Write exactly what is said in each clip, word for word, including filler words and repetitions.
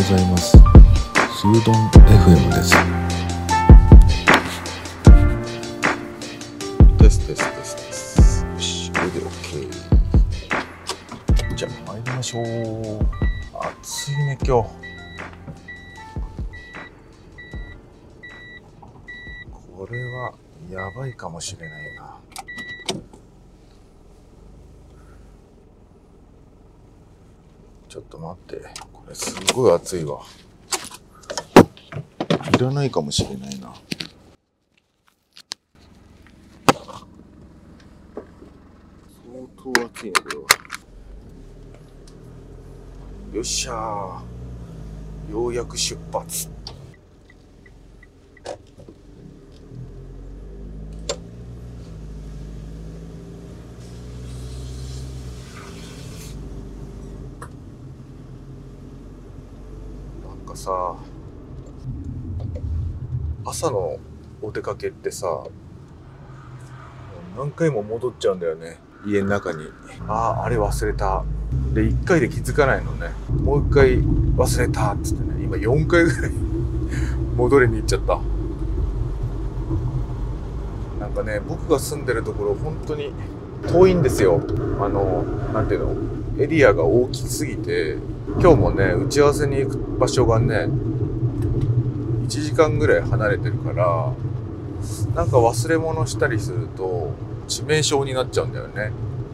ございます。スードン エフエム です。テステステステス。よし、これで OK。じゃあ参りましょう。暑いね今日。これはやばいかもしれないな。ちょっと待って、これすごい暑いわ。いらないかもしれないな。相当暑いねこれは。よっしゃー、ようやく出発。なんかさ、朝のお出かけってさ、何回も戻っちゃうんだよね、家の中に。ああ、あれ忘れた。で、いっかいで気づかないのね。もう一回忘れたっつってね、今よんかいぐらい戻りに行っちゃった。なんかね、僕が住んでるところ本当に遠いんですよ。あの、なんていうの、エリアが大きすぎて、今日もね、打ち合わせに行く場所がね、いちじかんぐらい離れてるから、なんか忘れ物したりすると致命傷になっちゃうんだよね。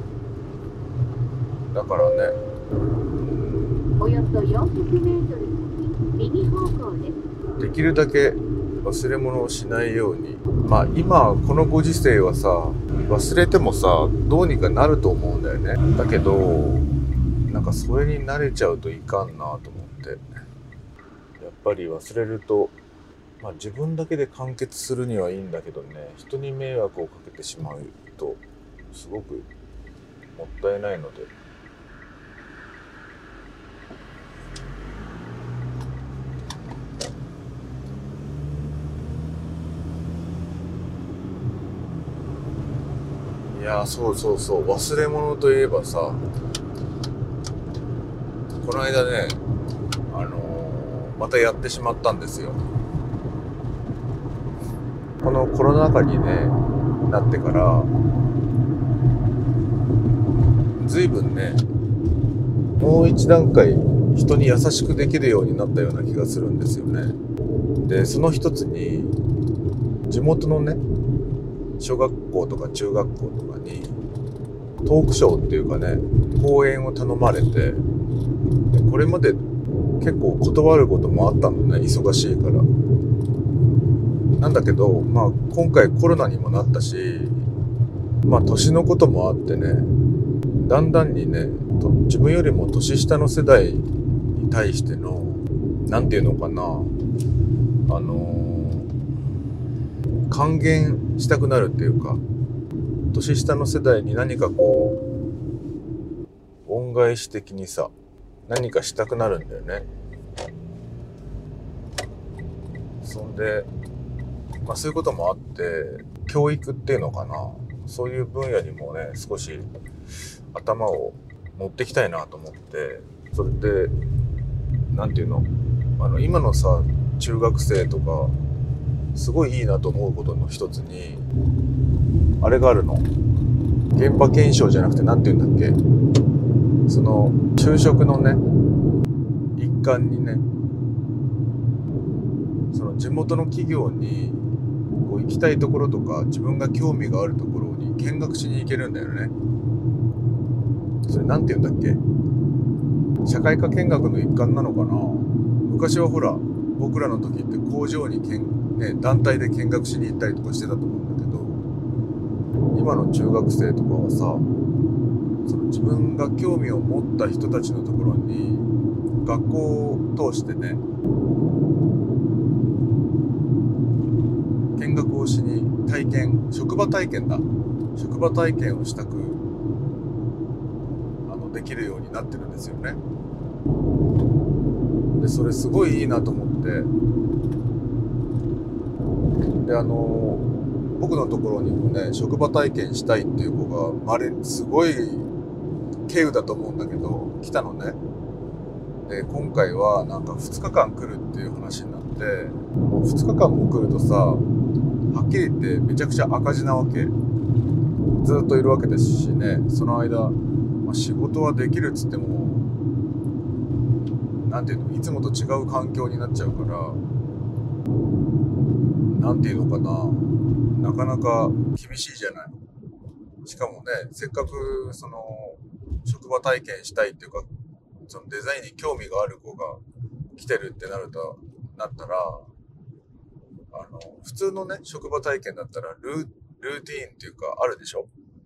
だからね、 およそよんひゃくメートル右方向です。 できるだけ忘れ物をしないように。まあ今このご時世はさ、忘れてもさ、どうにかなると思うんだよね。だけどなんかそれに慣れちゃうといかんなと思って、やっぱり忘れると、まあ自分だけで完結するにはいいんだけどね、人に迷惑をかけてしまうとすごくもったいないので。いやー、そうそうそう、忘れ物といえばさ、この間ね、あのー、またやってしまったんですよ。このコロナ禍にね、なってから随分ね、もう一段階人に優しくできるようになったような気がするんですよね。で、その一つに地元のね、小学校とか中学校とかにトークショーっていうかね、講演を頼まれて、でこれまで結構断ることもあったのね、忙しいから。なんだけど、まあ今回コロナにもなったし、まあ年のこともあってね、だんだんにね、自分よりも年下の世代に対しての、なんていうのかな、あのー、還元したくなるっていうか、年下の世代に何かこう、恩返し的にさ、何かしたくなるんだよね。そんで、まあそういうこともあって、教育っていうのかな、そういう分野にもね、少し頭を持ってきたいなと思って、それで、なんていうの、あの、今のさ、中学生とか、すごいいいなと思うことの一つに、あれがあるの。現場検証じゃなくて、なんていうんだっけ。その、就職のね、一環にね、その地元の企業に、こう行きたいところとか、自分が興味があるところに見学しに行けるんだよね。それなんていうんだっけ。社会科見学の一環なのかな。昔はほら、僕らの時って工場にけん、ね、団体で見学しに行ったりとかしてたと思うんだけど、今の中学生とかはさ、その自分が興味を持った人たちのところに学校を通してね、見学をしに、体験、職場体験だ職場体験をしたく、あのできるようになってるんですよね。で、それすごいいいなと思って、で、あの僕のところにもね、職場体験したいっていう子が、あれすごい稀有だと思うんだけど、来たのね。 で今回はなんかふつかかん来るっていう話になって、もうふつかかんも来るとさ、はっきり言ってめちゃくちゃ赤字なわけ。ずっといるわけですしね。その間、まあ、仕事はできるっつっても、なんていうの、いつもと違う環境になっちゃうから、なんていうのかな、なかなか厳しいじゃない。しかもね、せっかくその職場体験したいっていうか、そのデザインに興味がある子が来てるってなるとなったら、あの普通のね職場体験だったらルー、ルーティーンっていうかあるでしょ。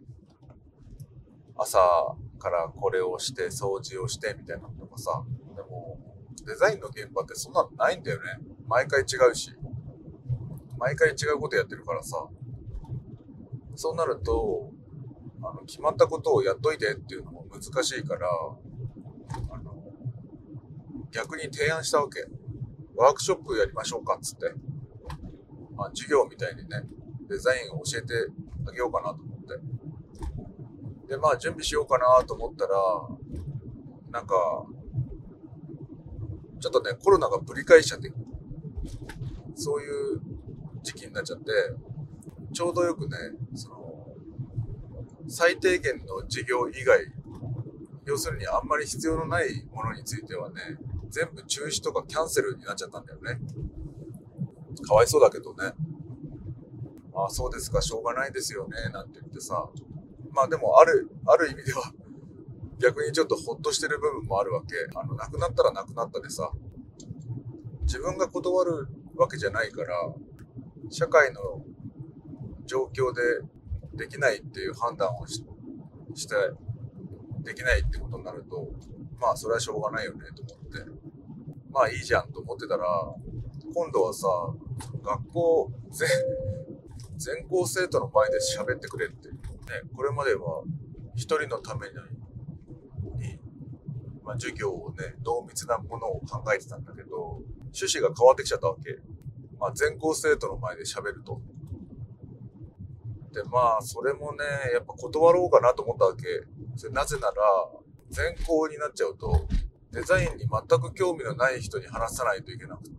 朝からこれをして掃除をしてみたいなのとかさ。でもデザインの現場ってそんなのないんだよね。毎回違うし、毎回違うことやってるからさ。そうなるとあの決まったことをやっといてっていうのも難しいから、あの逆に提案したわけ。ワークショップやりましょうかっつって、まあ、授業みたいにねデザインを教えてあげようかなと思って。でまあ準備しようかなと思ったら、なんかちょっとねコロナがぶり返しちゃって、そういう時期になっちゃって、ちょうどよくね、その最低限の授業以外、要するにあんまり必要のないものについてはね、全部中止とかキャンセルになっちゃったんだよね。かわいそうだけどね。ああそうですか、しょうがないですよねなんて言ってさ、まあでもあるある意味では逆にちょっとホッとしてる部分もあるわけ。あのなくなったらなくなったでさ、自分が断るわけじゃないから、社会の状況でできないっていう判断を し, してできないってことになると、まあそれはしょうがないよねと思って、まあいいじゃんと思ってたら、今度はさ、学校全全校生徒の前で喋ってくれってね。これまでは一人のために、まあ、授業をね濃密なものを考えてたんだけど、趣旨が変わってきちゃったわけ。まあ、全校生徒の前で喋ると。でまあそれもねやっぱ断ろうかなと思ったわけ。それなぜなら全校になっちゃうとデザインに全く興味のない人に話さないといけなくって、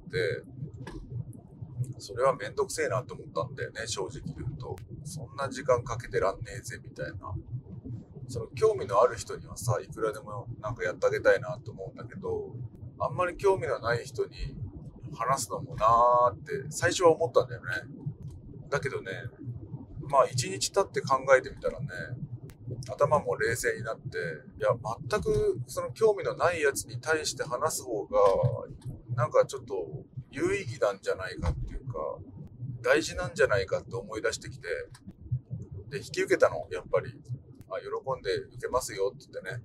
それはめんどくせえなと思ったんだよね、正直言うと。そんな時間かけてらんねえぜみたいな。その興味のある人にはさ、いくらでもなんかやってあげたいなと思うんだけど、あんまり興味のない人に話すのもなーって最初は思ったんだよね。だけどね、まあ一日経って考えてみたらね、頭も冷静になって、いや全くその興味のないやつに対して話す方がなんかちょっと有意義なんじゃないかっていうか、大事なんじゃないかって思い出してきて、で引き受けたの。やっぱりあ喜んで受けますよって言ってね。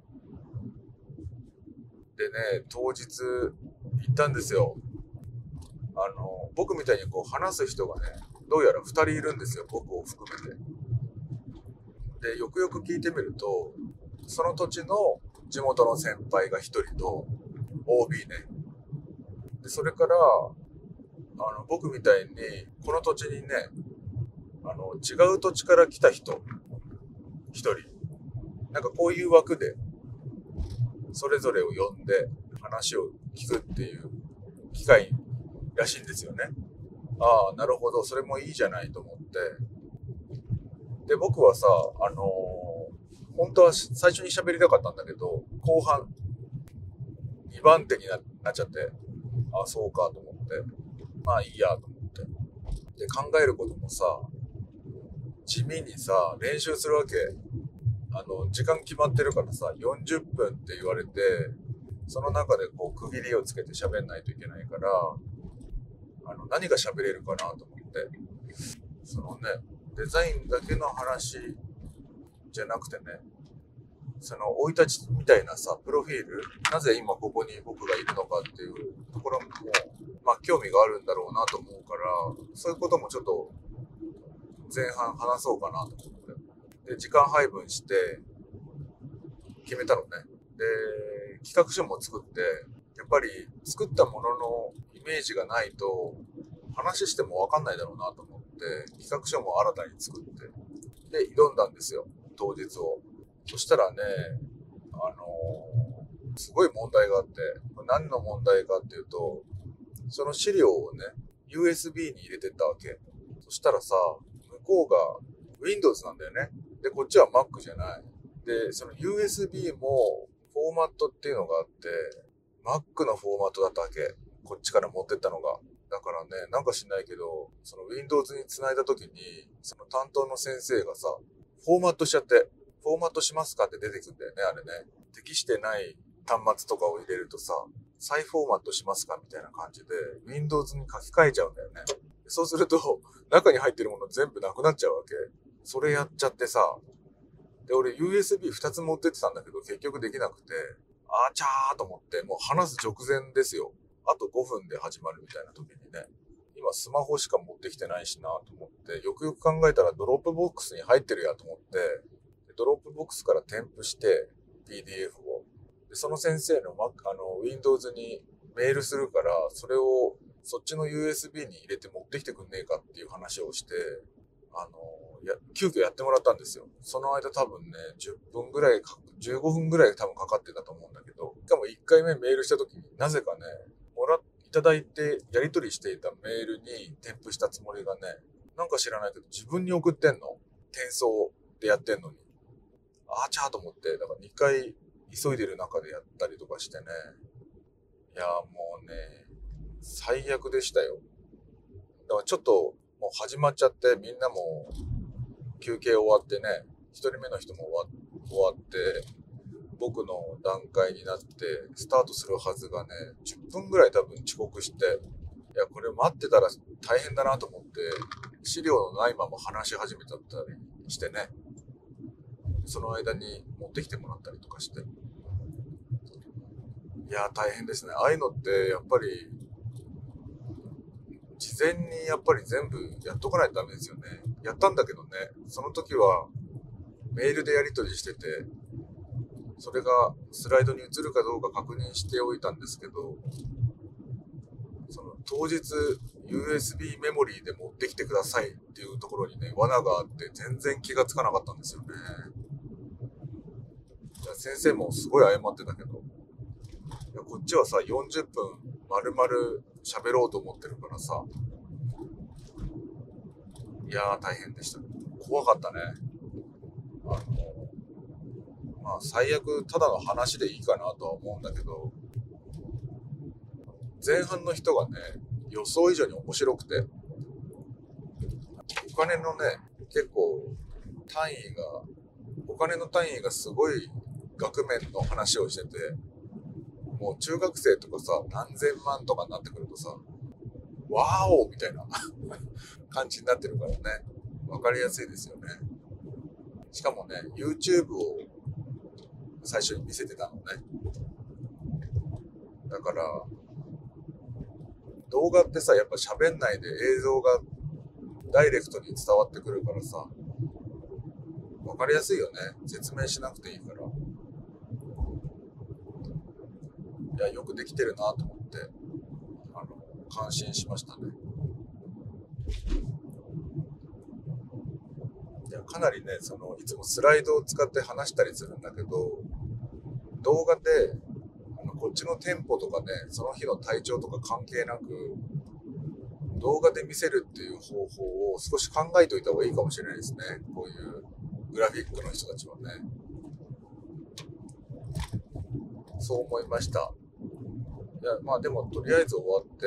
でね、当日行ったんですよ。あの僕みたいにこう話す人がね、どうやらふたりいるんですよ、僕を含めて。でよくよく聞いてみると、その土地の地元の先輩がひとりと オービー ね。でそれからあの僕みたいにこの土地にね、あの違う土地から来た人ひとり、なんかこういう枠でそれぞれを呼んで話を聞くっていう機会らしいんですよね。ああなるほど、それもいいじゃないと思って。で僕はさ、あのー、本当は最初に喋りたかったんだけど、後半にばん手に な, なっちゃって、ああそうかと思って、まあいいやと思って、で考えることもさ、地味にさ練習するわけ。あの時間決まってるからさ、よんじゅっぷんって言われて、その中でこう区切りをつけて喋んないといけないから、あの何が喋れるかなと思って、そのねデザインだけの話じゃなくてね、その生い立ちみたいなさ、プロフィール、なぜ今ここに僕がいるのかっていうところもまあ興味があるんだろうなと思うから、そういうこともちょっと前半話そうかなと思って、で時間配分して決めたのね。で企画書も作って、やっぱり作ったもののイメージがないと話しても分かんないだろうなと思って、企画書も新たに作って、で挑んだんですよ、当日を。そしたらね、あのすごい問題があって、これ何の問題かっていうと、その資料をね、ユーエスビー に入れてったわけ。そしたらさ、向こうが Windows なんだよね。で、こっちは Mac じゃない。で、その ユーエスビー もフォーマットっていうのがあって、Mac のフォーマットだったわけ。こっちから持ってったのが。だからね、なんか知んないけど、その Windows に繋いだ時に、その担当の先生がさ、フォーマットしちゃって、フォーマットしますかって出てくんだよね、あれね。適してない端末とかを入れるとさ、再フォーマットしますかみたいな感じで、Windows に書き換えちゃうんだよね。そうすると、中に入ってるもの全部なくなっちゃうわけ。それやっちゃってさ、で、俺 ユーエスビーふた つ持ってってたんだけど、結局できなくて、あーちゃーと思って、もう話す直前ですよ。あとごふんで始まるみたいな時にね、今スマホしか持ってきてないしなと思って、よくよく考えたらドロップボックスに入ってるやと思って、ドロップボックスから添付して ピーディーエフ を。でその先生の Mac、あの Windows にメールするから、それをそっちの ユーエスビー に入れて持ってきてくんねえかっていう話をして、あの、や、急遽やってもらったんですよ。その間多分ね、じゅっぷんぐらいか、じゅうごふんぐらい多分かかってたと思うんだけど、しかもいっかいめメールした時になぜかね、もら、いただいてやり取りしていたメールに添付したつもりがね、なんか知らないけど自分に送ってんの。転送でやってんのに。あーちゃーと思って、だからにかい急いでる中でやったりとかしてね。いやーもうね、最悪でしたよ。だからちょっともう始まっちゃって、みんなも休憩終わってね、一人目の人も終わ終わって、僕の段階になってスタートするはずがね、じゅっぷんぐらい多分遅刻して、いや、これ待ってたら大変だなと思って、資料のないまま話し始めちゃったりしてね、その間に持ってきてもらったりとかして。いや、大変ですね。ああいうのってやっぱり、事前にやっぱり全部やっとかないとダメですよね。やったんだけどね、その時はメールでやり取りしてて、それがスライドに移るかどうか確認しておいたんですけど、その当日 ユーエスビー メモリーで持ってきてくださいっていうところにね、罠があって全然気がつかなかったんですよね。いや先生もすごい謝ってたけど、いやこっちはさよんじゅっぷん丸々喋ろうと思ってるからさ、いやー大変でした。怖かったね。あのまあ最悪ただの話でいいかなとは思うんだけど、前半の人がね予想以上に面白くて、お金のね結構単位がお金の単位がすごい額面の話をしてて、もう中学生とかさ何千万とかになってくるとさ、ワーオみたいな感じになってるからね、わかりやすいですよね。しかもね YouTube を最初に見せてたのね。だから動画ってさやっぱ喋んないで映像がダイレクトに伝わってくるからさ、わかりやすいよね。説明しなくていいから。いやよくできてるなと思ってあの感心しましたね。いやかなりね、そのいつもスライドを使って話したりするんだけど、動画であのこっちのテンポとかね、その日の体調とか関係なく動画で見せるっていう方法を少し考えておいた方がいいかもしれないですね。こういうグラフィックの人たちはね。そう思いました。いやまあでもとりあえず終わって、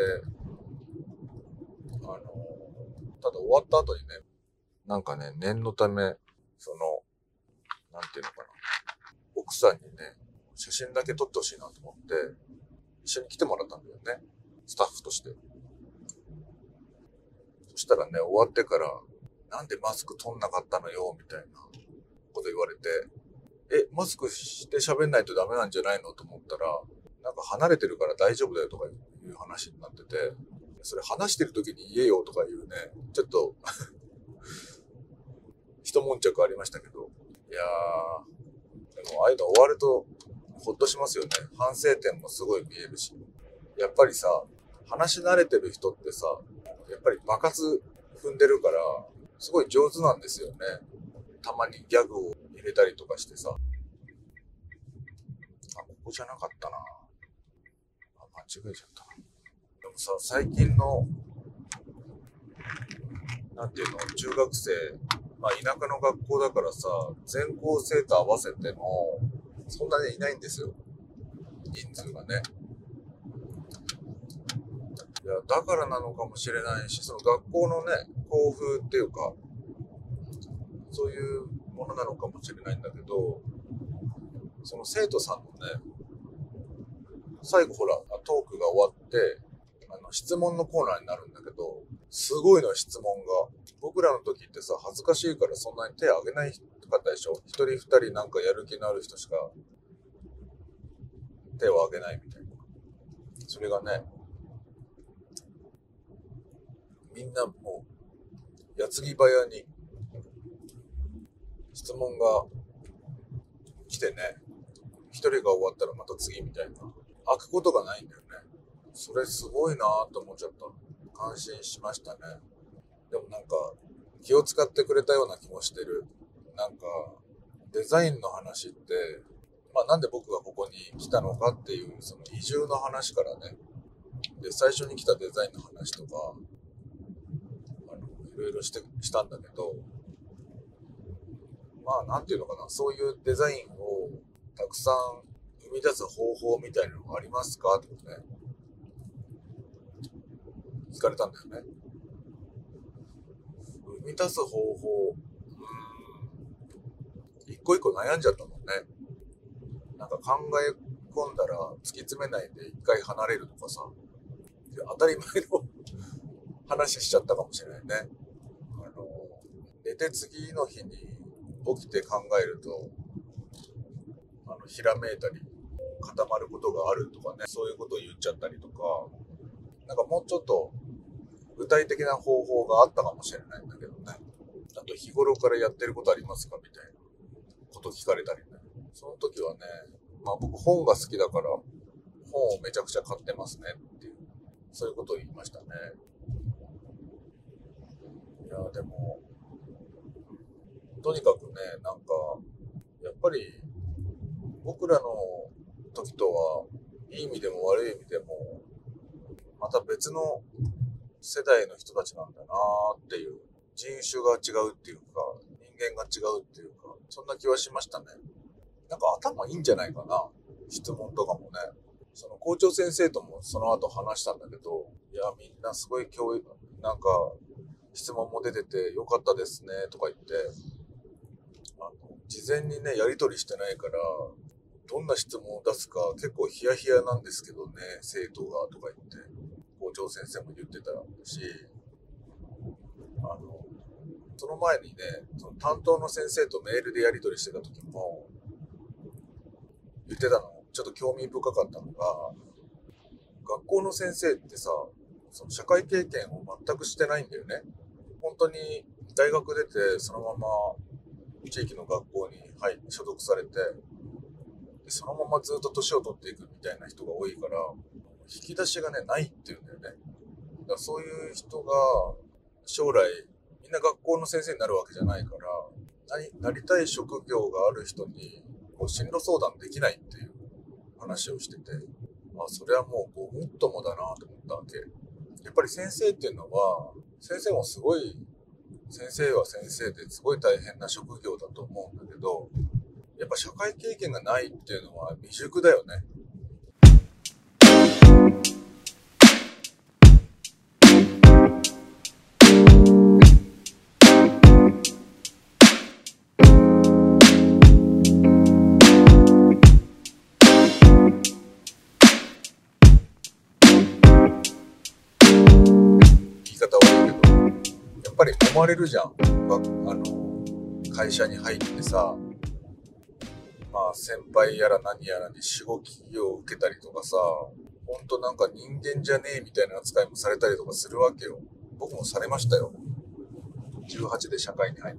あのただ終わった後にね、なんかね念のためそのなんていうのかな、奥さんにね写真だけ撮ってほしいなと思って一緒に来てもらったんだよね、スタッフとして。そしたらね終わってからなんでマスク取んなかったのよみたいなこと言われて、えマスクして喋んないとダメなんじゃないのと思ったら、なんか離れてるから大丈夫だよとかいう話になってて、それ話してる時に言えよとかいうね、ちょっと一悶着ありましたけど、いやーでもああいうの終わるとほっとしますよね。反省点もすごい見えるし、やっぱりさ話し慣れてる人ってさやっぱり場数踏んでるからすごい上手なんですよね。たまにギャグを入れたりとかしてさ、あここじゃなかったな。あ、間違えちゃったな。でもさ、最近の、なんていうの、中学生、まあ田舎の学校だからさ、全校生と合わせても、そんなにいないんですよ。人数がね。いや、だからなのかもしれないし、その学校のね、校風っていうか、そういうものなのかもしれないんだけど、その生徒さんのね、最後ほら、トークが終わって、あの、質問のコーナーになるんだけど、すごいの質問が。僕らの時ってさ、恥ずかしいからそんなに手を挙げないかったでしょ？一人二人なんかやる気のある人しか手を挙げないみたいな。それがね、みんなもう、矢継ぎ早に質問が来てね、一人が終わったらまた次みたいな。開くことがないんだよね。それすごいなぁと思っちゃった。感心しましたね。でもなんか、気を使ってくれたような気もしてる。なんか、デザインの話って、まあなんで僕がここに来たのかっていう、その移住の話からね、で、最初に来たデザインの話とか、あの、いろいろして、したんだけど、まあなんていうのかな、そういうデザインをたくさん生み出す方法みたいなのがありますかってね、聞かれたんだよね。生み出す方法、うーん、一個一個悩んじゃったもんね。なんか考え込んだら突き詰めないで一回離れるとかさ、当たり前の話しちゃったかもしれないね。あの、寝て次の日に起きて考えると、あの、ひらめいたり、固まることがあるとかね、そういうことを言っちゃったりとか、なんかもうちょっと具体的な方法があったかもしれないんだけどね。あと日頃からやってることありますかみたいなこと聞かれたりね。その時はね、まあ僕本が好きだから本をめちゃくちゃ買ってますねっていう、そういうことを言いましたね。いやでも、とにかくね、なんか、やっぱり僕らの時とはいい意味でも悪い意味でも、また別の世代の人たちなんだなーっていう、人種が違うっていうか、人間が違うっていうか、そんな気はしましたね。なんか頭いいんじゃないかな、質問とかもね。その校長先生ともその後話したんだけど、いや、みんなすごい教育、なんか、質問も出ててよかったですね、とか言って、あの、事前にね、やり取りしてないから、どんな質問を出すか結構ヒヤヒヤなんですけどね、生徒が、とか言って、校長先生も言ってたし、あの、その前にね、その担当の先生とメールでやり取りしてた時も、言ってたの、ちょっと興味深かったのが、学校の先生ってさ、その社会経験を全くしてないんだよね。本当に大学出て、そのまま地域の学校に入所属されて、でそのままずっと年を取っていくみたいな人が多いから、引き出しがね、ないっていうんだよね。だからそういう人が将来、みんな学校の先生になるわけじゃないから、なりたい職業がある人にこう進路相談できないっていう話をしてて、あ、それはもうごもっともだなと思ったわけ。やっぱり先生っていうのは、先生もすごい、先生は先生ですごい大変な職業だと思うんだけど、やっぱ社会経験がないっていうのは未熟だよね。言い方悪いけど、やっぱり思われるじゃん。あの、会社に入ってさ、まあ先輩やら何やらにしごきを受けたりとかさ、ほんとなんか人間じゃねえみたいな扱いもされたりとかするわけよ。僕もされましたよ。じゅうはちで社会に入って。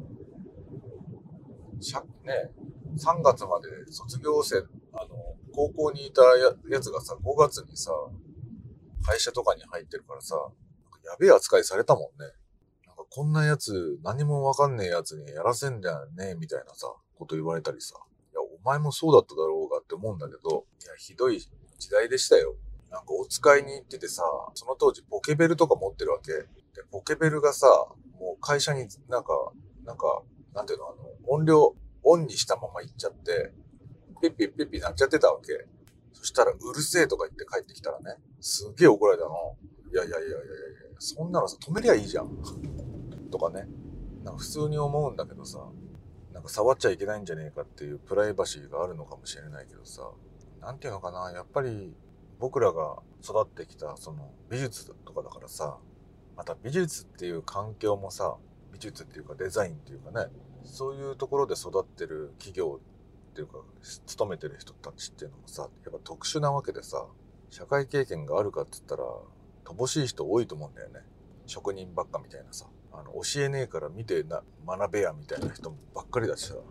しゃね、さんがつまで卒業生、あの、高校にいた や, やつがさ、ごがつにさ、会社とかに入ってるからさ、なんかやべえ扱いされたもんね。なんかこんなやつ、何もわかんねえやつにやらせんじゃねえみたいなさ、こと言われたりさ。いや、 お前もそうだっただろうがって思うんだけど、いや、ひどい時代でしたよ。なんかお使いに行っててさ、その当時ポケベルとか持ってるわけ。で、ポケベルがさ、もう会社になんか、なんか、なんていうの、あの、音量、オンにしたまま行っちゃって、ピッピッピッピなっちゃってたわけ。そしたら、うるせえとか言って帰ってきたらね、すげえ怒られたの。いやいやいやいやいや、そんなのさ、止めりゃいいじゃん。とかね。なんか普通に思うんだけどさ、なんか触っちゃいけないんじゃねえかっていうプライバシーがあるのかもしれないけどさ、なんていうのかな、やっぱり僕らが育ってきたその美術とかだからさ、また美術っていう環境もさ、美術っていうかデザインっていうかね、そういうところで育ってる企業っていうか勤めてる人たちっていうのもさ、やっぱ特殊なわけでさ、社会経験があるかって言ったら乏しい人多いと思うんだよね。職人ばっかみたいなさ、あの教えねえから見てな学べやみたいな人ばっかりだしさ、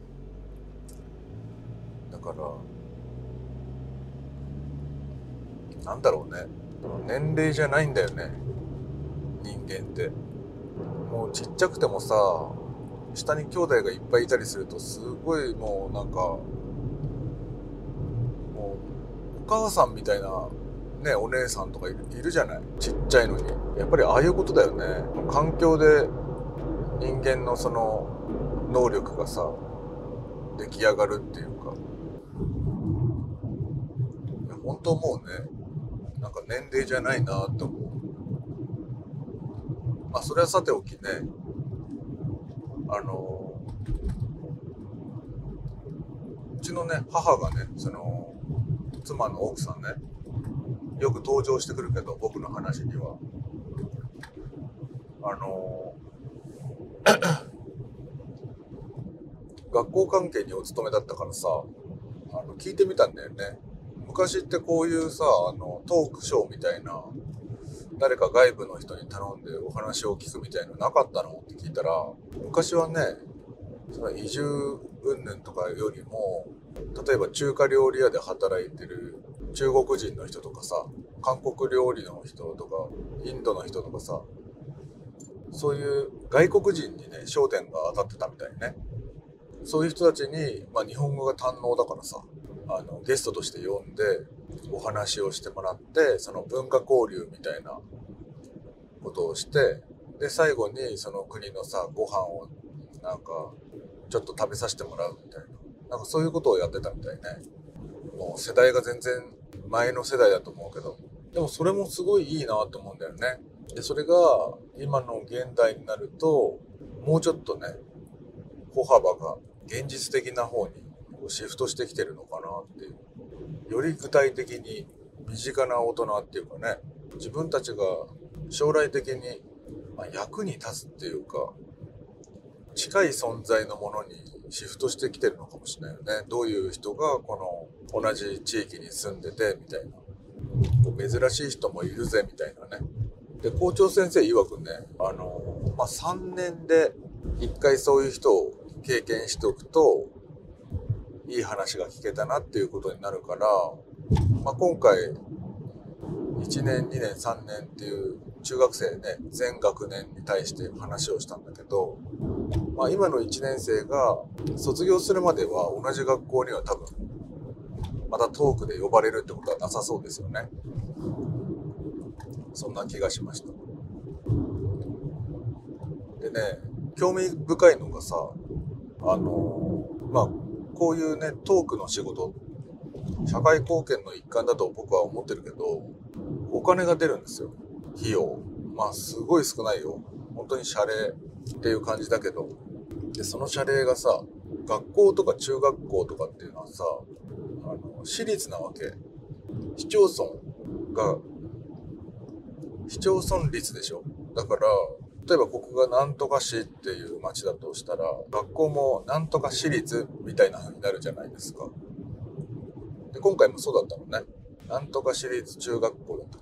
だからなんだろうね、年齢じゃないんだよね、人間って。もうちっちゃくてもさ、下に兄弟がいっぱいいたりするとすごいもうなんか、もうお母さんみたいなね、お姉さんとかいる、いるじゃない、ちっちゃいのに。やっぱりああいうことだよね。環境で人間のその能力がさ、出来上がるっていうか、いや本当思うね。なんか年齢じゃないなって思う。まあそれはさておきね、あのうちのね母がね、その妻の奥さんね、よく登場してくるけど、僕の話にはあの学校関係にお勤めだったからさ、あの聞いてみたんだよね。昔ってこういうさ、あのトークショーみたいな、誰か外部の人に頼んでお話を聞くみたいなのなかったのって聞いたら、昔はね、その移住云々とかよりも、例えば中華料理屋で働いてる中国人の人とかさ、韓国料理の人とかインドの人とかさ、そういう外国人にね焦点が当たってたみたいね。そういう人たちに、まあ、日本語が堪能だからさ、あのゲストとして呼んでお話をしてもらって、その文化交流みたいなことをして、で最後にその国のさご飯をなんかちょっと食べさせてもらうみたいな、なんかそういうことをやってたみたいね。もう世代が全然前の世代だと思うけど、でもそれもすごいいいなと思うんだよね。でそれが今の現代になると、もうちょっとね歩幅が現実的な方にシフトしてきてるのかなっていう、より具体的に身近な大人っていうかね、自分たちが将来的に役に立つっていうか、近い存在のものにシフトしてきてるのかもしれないよね。どういう人がこの同じ地域に住んでてみたいな、珍しい人もいるぜみたいなね。で校長先生曰くね、あの、まあ、さんねんでいっかいそういう人を経験しておくといい話が聞けたなっていうことになるから、まあ、今回いちねんにねんさんねんっていう中学生ね、全学年に対して話をしたんだけど、まあ、今のいちねん生が卒業するまでは同じ学校には多分またトークで呼ばれるってことはなさそうですよね。そんな気がしました。でね、興味深いのがさ、あのまあこういうねトークの仕事、社会貢献の一環だと僕は思ってるけど、お金が出るんですよ、費用。まあすごい少ないよ、本当に謝礼っていう感じだけど、でその謝礼がさ、学校とか中学校とかっていうのはさ、あの私立なわけ。市町村が市町村立でしょ。だから例えばここがなんとか市っていう町だとしたら、学校もなんとか市立みたいな風になるじゃないですか。で今回もそうだったのね。なんとか市立中学校だったから、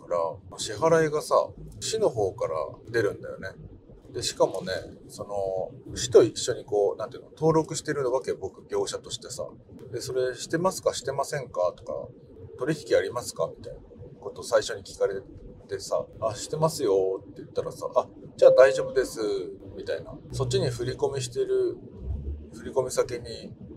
支払いがさ市の方から出るんだよね。でしかもね、その市と一緒にこうなんていうの、登録してるわけ、僕業者としてさ。でそれしてますかしてませんかとか、取引ありますかみたいなことを最初に聞かれてさ、あしてますよって言ったらさ、あじゃあ大丈夫ですみたいな、そっちに振り込みしてる振り込み先に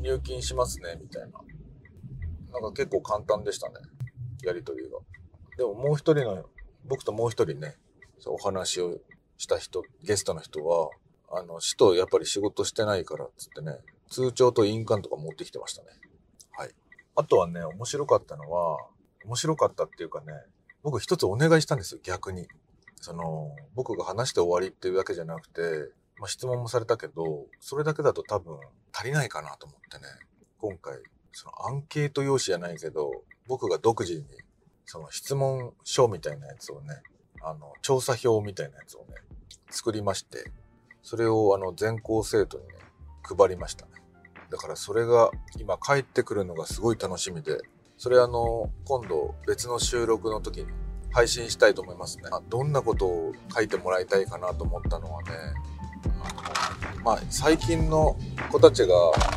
入金しますねみたいな、なんか結構簡単でしたね、やり取りが。でももう一人の僕ともう一人ね、お話をした人、ゲストの人はあの市とやっぱり仕事してないからっつってね、通帳と印鑑とか持ってきてましたね。はい。あとはね、面白かったのは、面白かったっていうかね、僕一つお願いしたんですよ、逆に。その、僕が話して終わりっていうだけじゃなくて、まあ、質問もされたけど、それだけだと多分足りないかなと思ってね、今回、そのアンケート用紙じゃないけど、僕が独自に、その質問書みたいなやつをね、あの、調査票みたいなやつをね、作りまして、それをあの、全校生徒にね、配りましたね。だからそれが今帰ってくるのがすごい楽しみで、それあの、今度別の収録の時に配信したいと思いますね。どんなことを書いてもらいたいかなと思ったのはね、あのまあ、最近の子たちが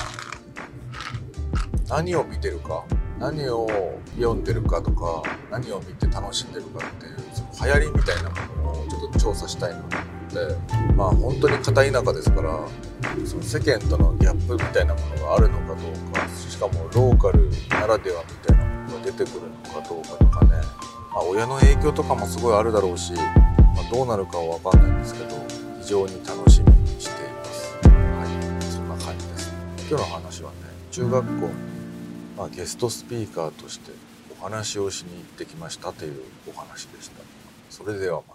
何を見てるか、何を読んでるかとか、何を見て楽しんでるかっていう、その流行りみたいなものをちょっと調査したいなと思って、まあ本当に片田舎ですから、その世間とのギャップみたいなものがあるのかどうか、しかもローカルならではみたいなものが出てくるのかどうかとかね、まあ、親の影響とかもすごいあるだろうし、まあ、どうなるかは分かんないんですけど、非常に楽しみにしています。はい、そんな感じです。今日の話はね、中学校に、まあ、ゲストスピーカーとしてお話をしに行ってきましたというお話でした。それではまた。